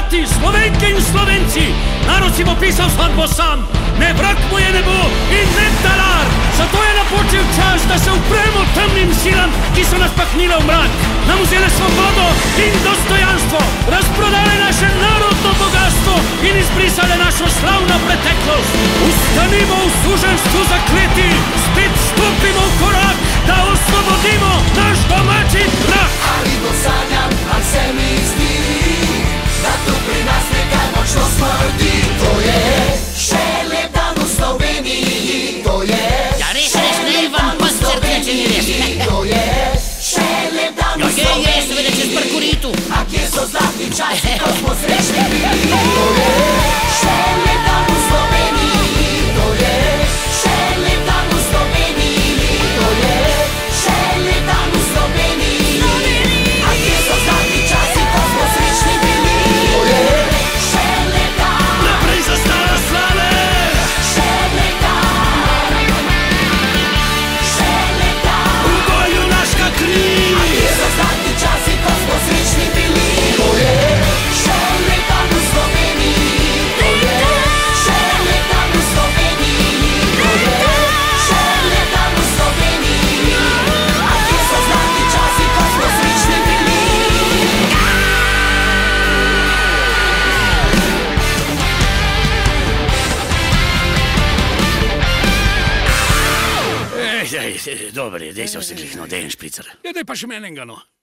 Hrvati, Slovenke in Slovenci, narod si bo pisal svatbo sam, ne vrag mu je nebo in ne talar. Zato je napočil čas, da se upremo temnim silam, ki so nas pahnile v mrak. Nam vzele svobodo in dostojanstvo, razprodale naše narodno bogatstvo in izbrisale našo slavno preteklost. Ustanimo v suženstvu zakleti, spet stopimo v korak, da osvobodimo naš domači prah. Ali to sanjam, ali se mi zdi, da tu pri nas nekaj močno smrdi. To je še lep dan v Sloveniji, to je še lep dan v Sloveniji, to je še lep dan v Sloveniji. A kje so zlatni časi, ko smo srečni bili? To je še lep dan v Sloveniji, to je še lep dan v Sloveniji, to je še lep dan v Sloveniji. A kje so zlatni časi, ko smo srečni bili? To je še lep dan. Naprej za stara slave! Še lep dan. Še lep dan. V boju naška kri! A kje so zlatni časi, ko smo srečni bili? To je še lep dan v Sloveniji, to je še lep dan v Sloveniji, to je še lep dan v Sloveniji. A kje so zlatni časi, ko smo srečni bili? Dober je, dej se vse glihno, dej en špricer. Ja, dej pa še menenga, no.